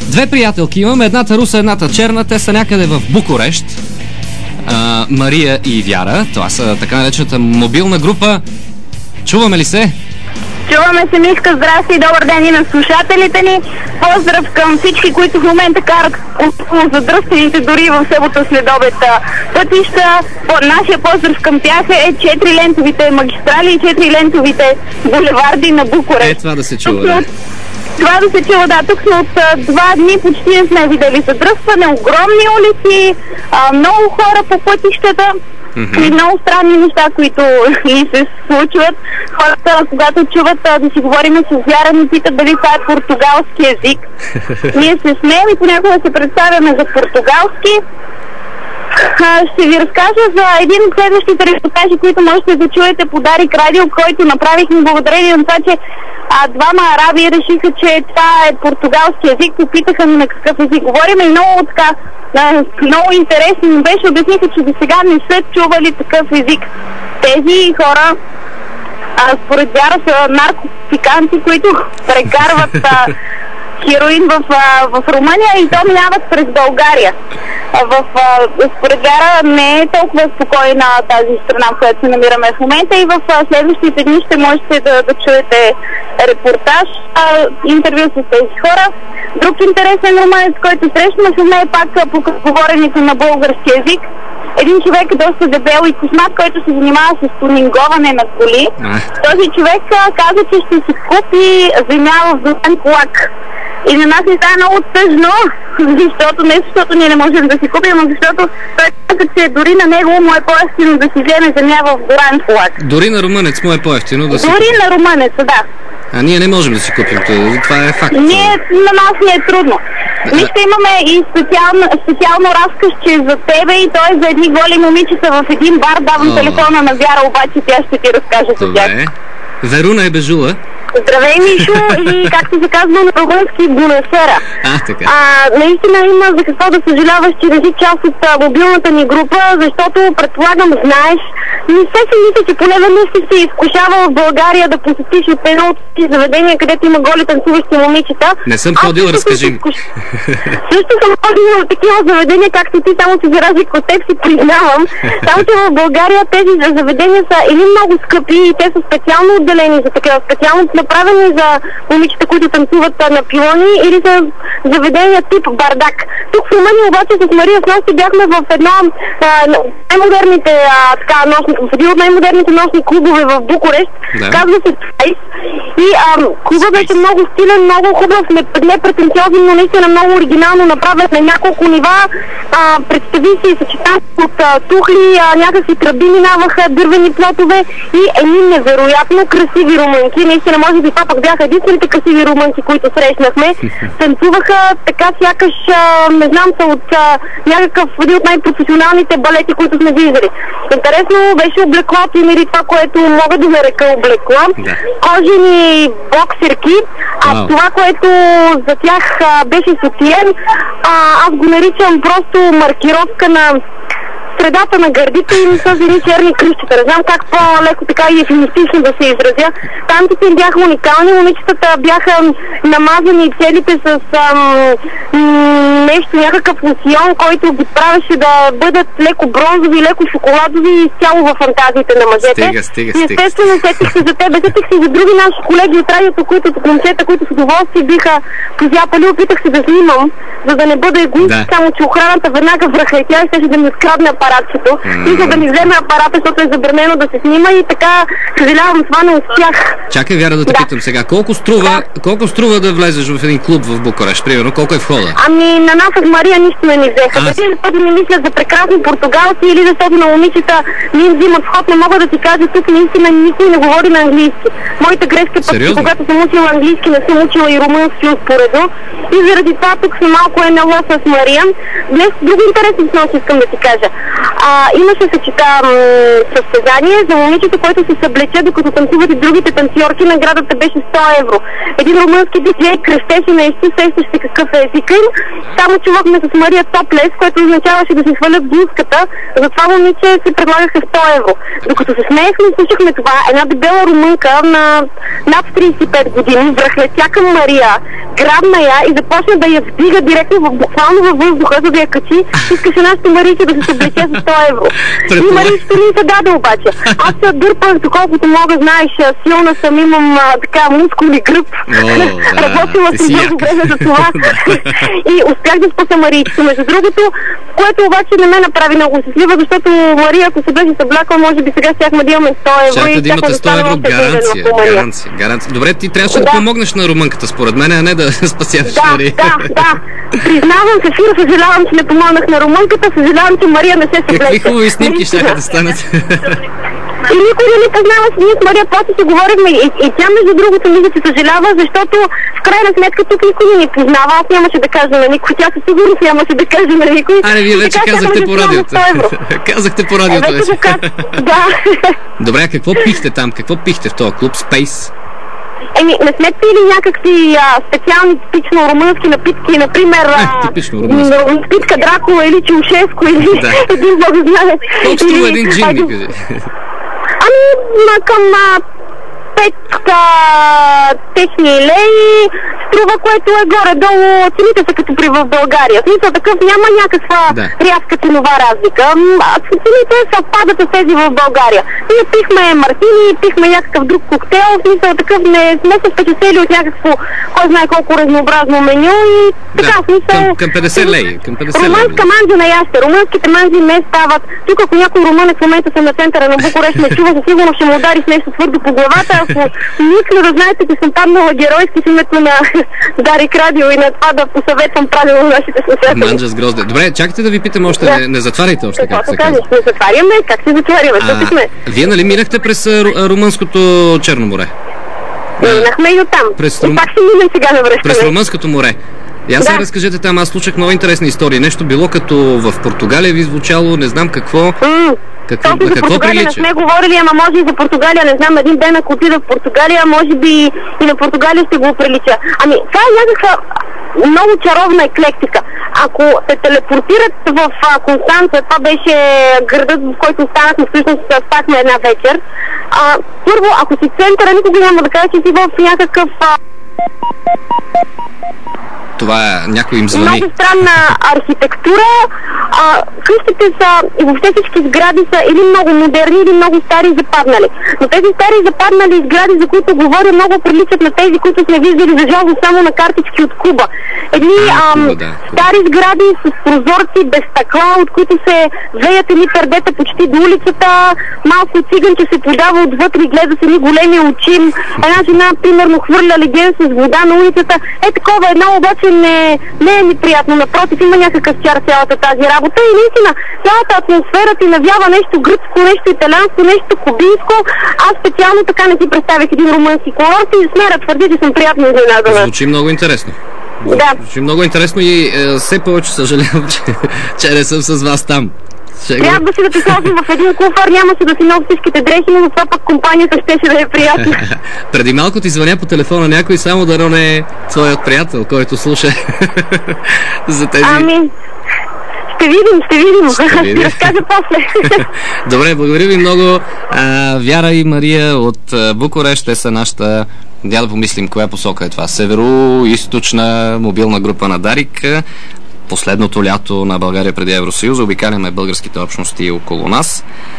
Две приятелки имам, едната руса, едната черна, те са някъде в Букурещ. Мария и Вяра, това са така наречената мобилна група. Чуваме ли се? Чуваме се, Мишка, здрасти и добър ден и на слушателите ни. Поздрав към всички, които в момента карат задръстените дори в събота следобед пътища. Нашия поздрав към тях е 4-лентовите магистрали и 4-лентовите булеварди на Букурещ. Това да се чува, да. Това да се чува, да. Тук сме от 2 дни, почти не сме видели задръстване, огромни улици, много хора по пътищата. И много странни неща, които ни се случват. Хората, когато чуват да си говорим с Вяра, ни питат дали това е португалски език. Ние се смеем и понякога се представяме за португалски. Ще ви разкажа за един от следващите репортажи, които можете да чуете по Дарик Радио, който направихме благодарение на това, че двама араби решиха, че това е португалски език. Попитаха ми на какъв език говорим и много така, много интересно ми беше. Обясниха, че до сега не са чували такъв език. Тези хора според Вяра са наркотиканти, които прекарват хероин в Румъния и то минават през България. Според Вяра не е толкова спокойна тази страна, в която се намираме в момента и в следващите дни ще можете да чуете репортаж, интервю с тези хора. Друг интересен румънец, който срещнахме е пак по говоренето на български език. Един човек е доста дебел и космат, който се занимава с тунинговане на коли. Този човек каза, че ще си купи земя в зелен колак. И на нас ни става много тъжно, защото не защото ние не можем да си купим, но защото той каза, че дори на него му е по-евтино да си вземе земя в зелен колак. Дори на румънец му е по-евтино да си купим? Дори на румънеца, да. А ние не можем да си купим, това е факт. На нас ни е трудно. Ние ще имаме и специално разкazче за тебе и то е за едни голи момичета в един бар. Давам телефона на Вяра, обаче тя ще ти разкаже за тях. Веруна е Бежула. Здравей, Мишо, и както се казва на румънски, бунесера. Така. Наистина има за какво да съжаляваш, че не си част от мобилната ни група, защото предполагам, знаеш, не се си мисля, че поне веднъж си се изкушавал в България да посетиш от едно от тези заведения, където има голи танцуващи момичета. Не съм ходил, разкажи. Също съм ходил в такива заведения, както ти, само че за разлика от теб си признавам. Само че в България тези заведения са или много скъпи и те са специално отделени за такива, специално направени за момичета, които танцуват на пилони, или за заведения тип бардак. Тук в Румъния обаче с Мария с нас бяхме в една най-модерните в един от най-модерните нощни клубове в Букурещ. Казва се Space. И клубът беше много стилен, много хубав, непретенциозен, но наистина много оригинално направен на няколко нива. Представи си съчетан от тухли, някакви тръби минаваха, дървени плотове и едни невероятно красиви румънки. Наистина, може би това пък бяха единствените красиви румънки, които срещнахме. Танцуваха така сякаш, не знам, са от някакъв един от най-професионалните балети, които сме виждали. Интересно беше облеклото им или това, което мога да нарека облекла. Кожени боксерки, това, което за тях беше сутиен, аз го наричам просто маркировка на средата на гърдите им с едни черни кръстчета. Не знам как по-леко така и ефемистично да се изразя. Танците им бяха уникални, момичетата бяха намазани целите с нещо, някакъв лосион, който ги правеше да бъдат леко бронзови, леко шоколадови и изцяло във фантазиите на мъжете. Естествено, сетих се за тебе, сетих се за други наши колеги от радиото, момчета, които с удоволствие биха позяпали. Опитах се да снимам, за да не бъда егоист, само че охраната веднага връха и тя щеше да ми открадне апаратчето. Иска да ми вземе апарата, защото е забранено да се снима и така, съжалявам, това не успях. Чакай, Вяра, да те питам сега. Колко струва да влезеш в един клуб в Букурещ, примерно? Колко е входа? На нас с Мария нищо не ни взеха. Защото ми мислят за прекрасни португалци или защото на момичета не им взимат вход. Не мога да ти кажа, тук наистина никой не говори на английски. Моята грешка пък, когато съм учила английски, не съм учила и румънски успоредно. И заради това тук съм малко малко НЛО с Мария. Днес друго интересно снощи искам да ти кажа. Имаше състезание за момичета, които се съблече докато танцуват и другите танцорки. Наградата беше 100 евро. Един румънски диджей крещеше нещо, сещаше какъв е езика им. Само чувахме с Мария топлес, което означаваше да се свалят блузката. За това момиче се предлагаха 100 евро. Докато се смеехме и слушахме това, една дебела румънка на над 35 години връхлетя към Мария, грабна я и започна да я вдига директно буквално във въздуха, за да я качи. Искаше нашата Марийка да се съблече за 100 евро. И Марийката не се даде обаче. Аз се дърпах, доколкото мога, знаеш, силна съм, имам така мускули, гръб. Работила съм дълго време за това. И успях да спаса Марийката. Между другото, което обаче не ме направи много щастлива, защото Мария, ако се беше съблякала, може би сега щяхме да имаме 100 евро. Чакайте да имате 100 евро гаранция. Добре, ти трябваше да помогнеш на румънката, според мен, а не да спасяваш Мария. Да. Признавам се, съжалявам, че не помогнах на румънката, съжалявам, че Мария не се съблече. Какви хубави снимки щяха да станат. И никой не ни познаваше, ние с Мария просто се говорихме и тя между другото мисля, че съжалява, защото в крайна сметка тук никой не ни познава, аз нямаше да кажа на никой, тя със сигурност нямаше да каже на никой. Вие вече казахте по радиото. Казахте по радиото вече. Да. Добре, какво пихте там? Какво пихте в този клуб Space? Не сме пили някакви специални типично румънски напитки, например напитка Дракула или Чаушеско или един богознанец. Колко струва един джин, ми кажи? Към 5 техни леи струва, което е горе-долу, цените са като в България. Смисъл такъв няма някаква рязка ценова разлика. Цените съвпадат с тези в България. Ние пихме мартини, пихме някакъв друг коктейл, смисъл такъв не сме се впечатлили от някакво, кой знае колко разнообразно меню и така, смисъл... Към 50 леи. Румънска манджа на яще. Румънските манджи не стават. Тук ако някой румънец в момента съм на центъра на Букурещ ме чува, със сигурно ще му удари с нещо твърдо по главата. Ако мисля да знаете, че съм паднала геройски с името на Дарик Радио и на това да посъветвам правилно нашите слушатели. Манджа с грозде. Добре, чакайте да ви питам още, не затваряйте още, както се казва. Не затваряме, как се затваряме? Вие нали минахте през румънското Черно море? Минахме и оттам. И пак ще минем сега на връщане. През Румънското море. И аз сега разкажете там, аз слушах много интересни истории. Нещо било като в Португалия ви звучало, не знам какво. Точно за Португалия не сме говорили, ама може и за Португалия, не знам, един ден ако отида в Португалия, може би и на Португалия ще го прилича. Ами, това е някаква много чаровна еклектика. Ако се телепортират в Констанца, това беше градът, в който останахме, всъщност спахме една вечер. Първо, ако си центъра, никога няма да кажа, че си в някакъв... Това е някой им звъни. Много странна архитектура. Къщите са и въобще всички сгради са или много модерни, или много стари и западнали. Но тези стари западнали сгради, за които говоря, много приличат на тези, които сме виждали за жалост само на картички от Куба. Едни стари сгради с прозорци, без стъкла, от които се веят едни пердета почти до улицата. Малко циганче се подава отвътре и гледа с едни големи очи. Една жена, примерно, хвърля леген с вода на улицата. Такова едно, обаче не е неприятно. Напротив, има някакъв чар цялата тази работа и наистина цялата атмосфера ти навява нещо гръцко, нещо италианско, нещо кубинско. Аз специално така не си представих един румънски курорт и смея да твърдя, че съм приятно изненадана. Звучи много интересно. Да. Звучи много интересно и все повече съжалявам, че не съм с вас там. Трябва си да те сложим в един куфар, нямаше да си носи всичките дрехи, но това пък компанията щеше да е приятна. Преди малко ти звъня по телефона някой, само да не е твоят приятел, който слуша за тези... Ще видим. Ще разкажа после. Добре, благодаря ви много. Вяра и Мария от Букурещ, те са нашата... Да помислим коя посока е това. Северо-източна мобилна група на Дарик. Последното лято на България преди Евросъюз. Обикаляме българските общности около нас.